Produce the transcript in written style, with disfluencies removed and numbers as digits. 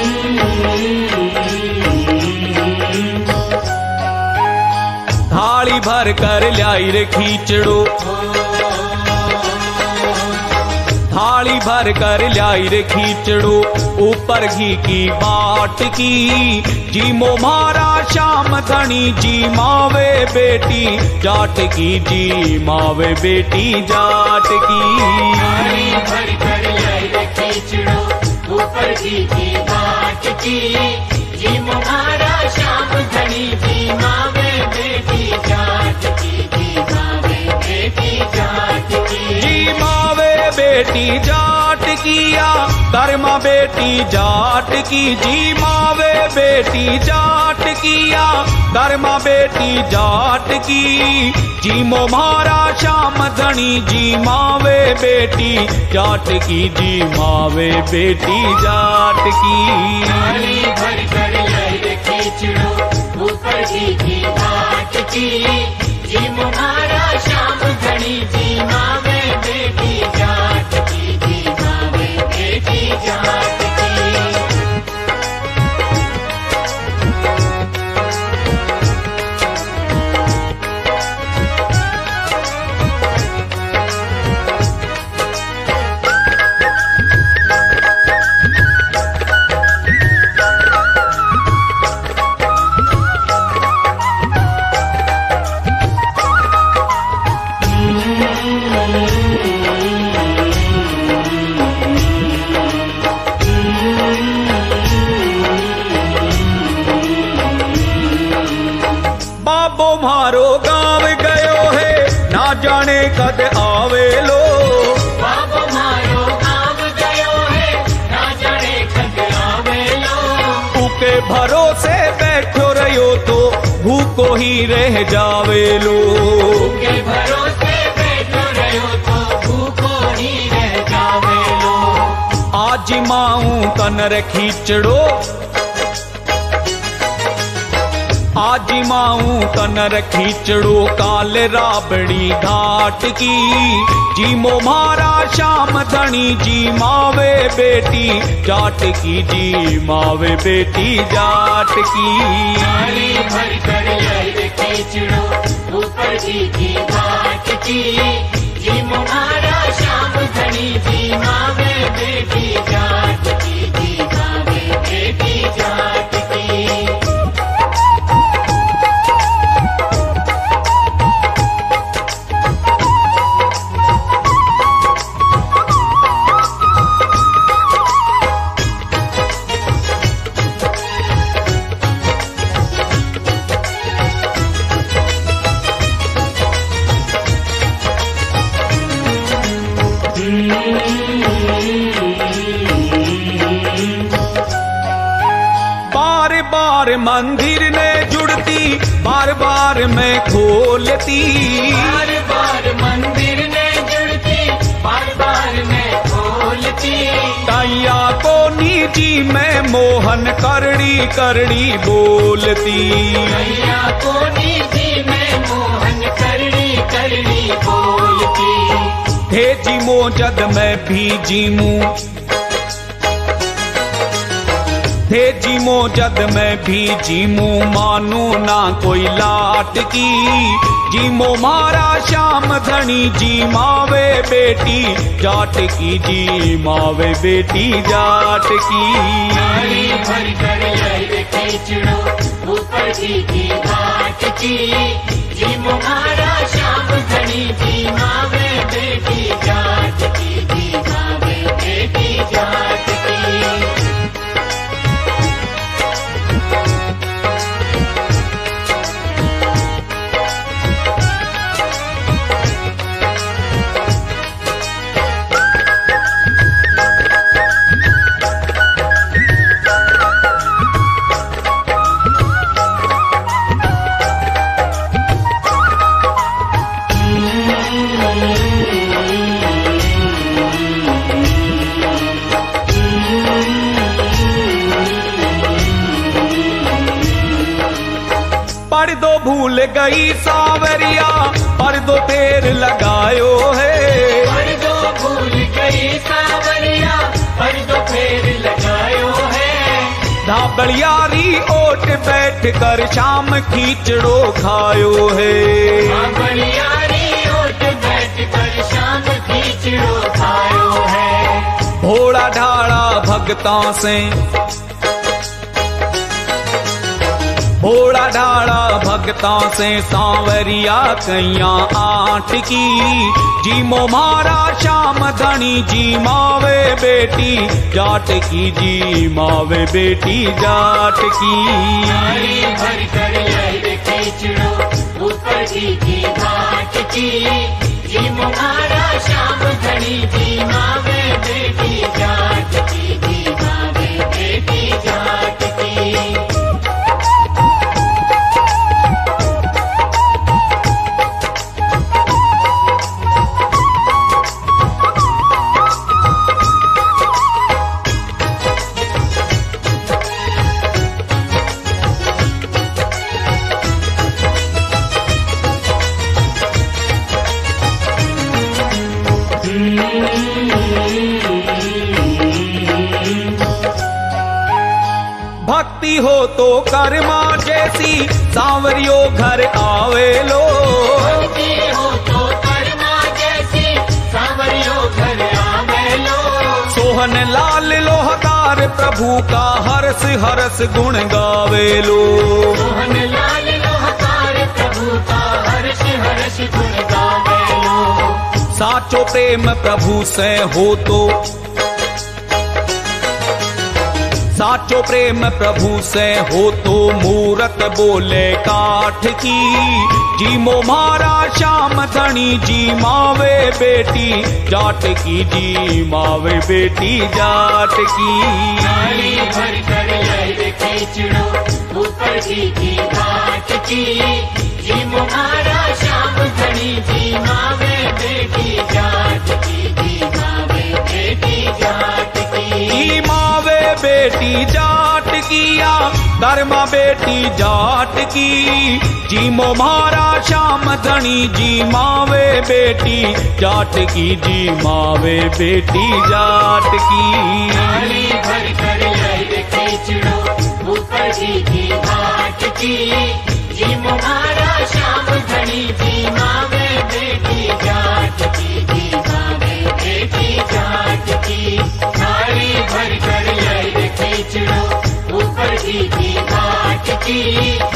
थाली भर कर लाई रे खींचड़ो, थाली भर कर लाई रे खींचड़ो, ऊपर घी की बाट की। जी मो मारा श्याम धनी जी मावे बेटी जाट की, जी मावे बेटी जाट की। थाली भर कर लाई रे खींचड़ो, ऊपर घी की बाट की। जी मो मारा श्याम धनी जी मावे बेटी जाट की, जी मावे बेटी जाट की। जी मावे बेटी जाट किया कर्मा बेटी जाट की। जी मावे बेटी जाट किया कर्मा बेटी जाट की। जी मो मारा श्याम धनी जी मावे बेटी जाट की, जी मावे बेटी जाट की। थाली भर कर लाई रे खींचड़ो, ऊपर घी की बाट की। जी मो मारा श्याम धनी जी मावे बेटी जाट की, जी मावे बेटी जाट की। बाबो मारो गाँव गयो है ना जाने कद आवे लो। बाबो मारो गाँव गयो है ना जाने कद आवे लो। उके भरोसे बैठो रहो तो भूखो ही रह जावे लो। के भरोसे बैठो रहो तो भूखो ही रह जावे लो। आज माऊं कनर खींचड़ो, आज माऊं कनर खींचड़ो काल राबड़ी घाट की। जी मो मारा श्याम धनी जी मावे बेटी जाट की, जी मावे बेटी जाट की। थाली भर कर लाई रे खींचड़ो, ऊपर घी की बाट की। जी मो मारा श्याम धनी जी मावे बेटी जाट की, जी मावे बेटी जाट की। बार बार मंदिर ने जुड़ती, बार बार मैं खोलती। बार बार मंदिर ने जुड़ती, बार बार मैं खोलती। कैया को नीची मैं मोहन करड़ी करड़ी बोलती। कैया को नीची मैं मोहन करड़ी करड़ी बोलती। हे जी मो जद मैं भी जीमू, हे जी मो जद मैं भी जीमू मानू ना कोई लाट की। जी मो मारा श्याम धनी जी मावे बेटी जाट की, जी मावे बेटी जाट की। थाली भर कर लाई रे खींचड़ो, ऊपर घी की बाट की। जी मो मारा श्याम धनी जी मावे बेटी जाट की, जी मावे बेटी जाट की। पर्दो भूल गई सावरिया, पर्दो तेर लगायो है। पर्दो भूल गई सावरिया, पर्दो फेर लगायो है। बलियारी ओट बैठ कर शाम खींचड़ो खायो है। बलियारी ओट बैठ कर शाम खींचड़ो खायो है। भोला ढाड़ा भगतां से, भोला ढाड़ा भगतां से सांवरिया कैया आठ की। जी मोमारा श्याम धनी जी मावे बेटी जाट की, जी मावे बेटी जाट की। भर कर लहर खींचड़ो ऊपर की घाट की। जी मोमारा श्याम धनी जी मावे बेटी जाट की, जी मावे बेटी जाट की। भक्ति हो तो कर्मा जैसी सांवरियो घर आवे लो। भक्ति हो तो कर्मा जैसी सांवरियो घर आवे लो। सोहन लाल लोहकार प्रभु का हरस हरस गुण गावे लो। सोहन लाल लोहकार प्रभु का हर्ष हर्ष गुण गावे लो। साचो प्रेम प्रभु से हो तो, साचो प्रेम प्रभु से हो तो मूरत बोले काठ की। जी मोमारा श्याम धनी जी मावे बेटी जाट की, जी मावे बेटी जाट की। भर कर लहर खींचड़ो ऊपर की घाट की। जी मोमारा श्याम धनी जी मावे बेटी जाट की, जी मावे बेटी जाट की। जी मावे बेटी जाट किया धर्मा बेटी जाट की। जी मोमारा श्याम धनी जी मावे बेटी जाट की, जी मावे बेटी जाट की। भर कर लहर खींचड़ो ऊपर की घाट की। जी मोमारा श्याम धनी जी मावे बेटी जाट की, जी मावे बेटी जाट की। थाली भर कर लहर खींचड़ो ऊपर की घाट की।